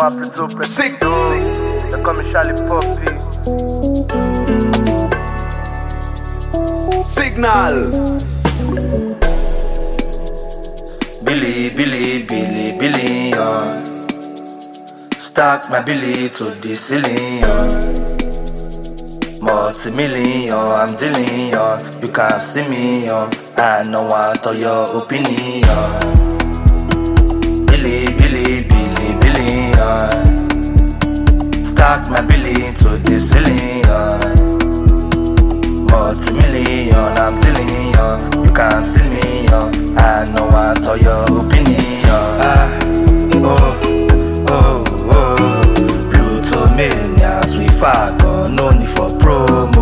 my Pluto Presido. They call me Charlie Puppy. Signal. Billy, stack my Billy to the ceiling, multi-million, I'm dealing, you can't see me, I know what all your opinion. Billy, stack my Billy to the ceiling, multi-million, I'm dealing, you can't see me, I know what all your opinion. Plutomanias, we fuck on, no need for promo.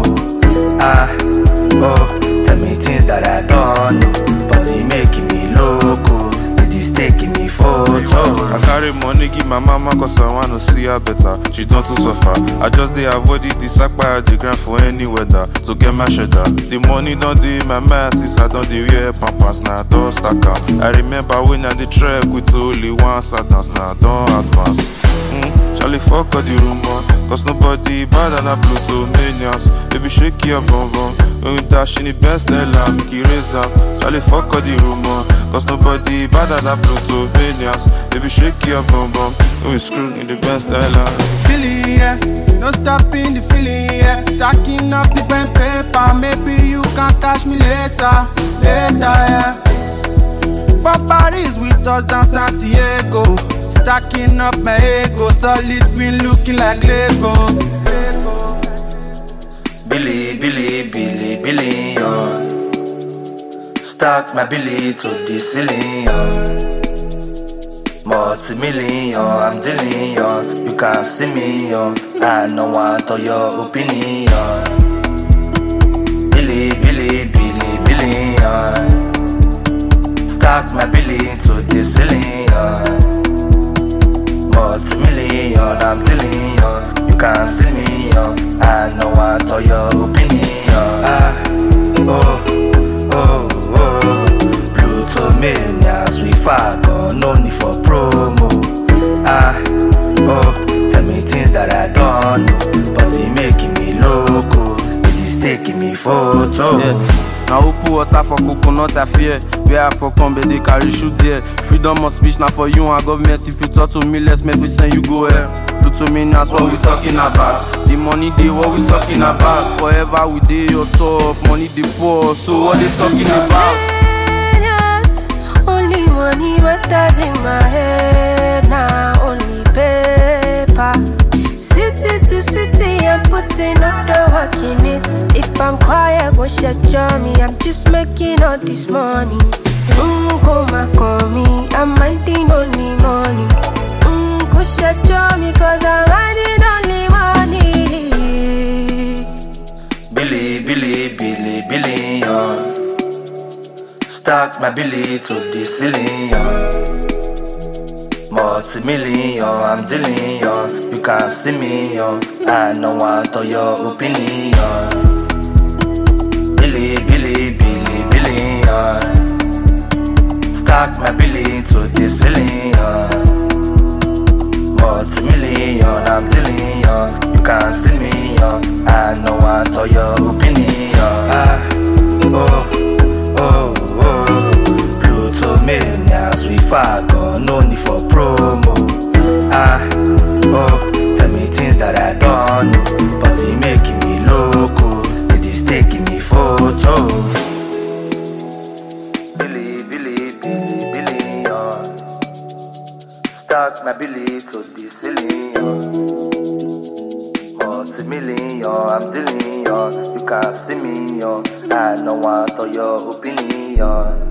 Tell me things that I don't know, but they making me loco, they just taking me photo. I carry money, give my mama cause I wanna see her better. She don't too suffer. I just dey avoid the sack by the ground for any weather. To get my cheddar. The money don't do my mind since I don't do wear pampas now don't stack up. I remember when I did trek with only one sadness now don't advance. Charlie fuck all the rumor, cause nobody bad than a Plutomanias. Baby shake your bum bum, when you dash in the best Ella, make you raise up. Charlie fuck all the rumor, cause nobody bad than a Plutomanias. Baby shake your bum bum, when you screw in the best Ella. Feeling, yeah, don't stop in the feeling, yeah. Stacking up the pen paper, maybe you can catch me later, yeah. For Paris with us down Santiago, stacking up my ego, solid green looking like Lego. Billy, stack my Billy to the ceiling, multi-million, I'm dealing, you can't see me, I know what all your opinion. Billy, stack my Billy to the ceiling, multi-million, I'm dealing, you can't see me, I know what all your opinion. Plutomanias, we fuck on, no need for promo. Tell me things that I don't know, but they making me loco, they just taking me photo. Now who put water for coconut I fear, where I for come but they carry shoot there. Freedom of speech now for you and government. If you talk to me less, maybe send you go here. Plutomanias, what we talking about? The money they what we talking about? Forever we dey your top, money they poor, so what they talking about? Only money matters in my head now, only paper. City to city, I'm putting up the work in it. If I'm quiet, go shut me. I'm just making all this money. Call me, I'm minding only money. Go shut me, cause I'm minding only money. Billy, stack my Billy to the ceiling, multi-million, I'm dealing, you can't see me, I know what all your opinion. Billy, stack my Billy to the ceiling, multi-million, I'm dealing, you can't see me, I know what all your opinion. Plutomanias, we fuck on, no need for promo. Tell me things that I don't know, but they making me loco, they just taking me photo. Billy, stack my Billy to the ceiling, multi-million, I'm dealing, you can't see me, I know what all your opinion.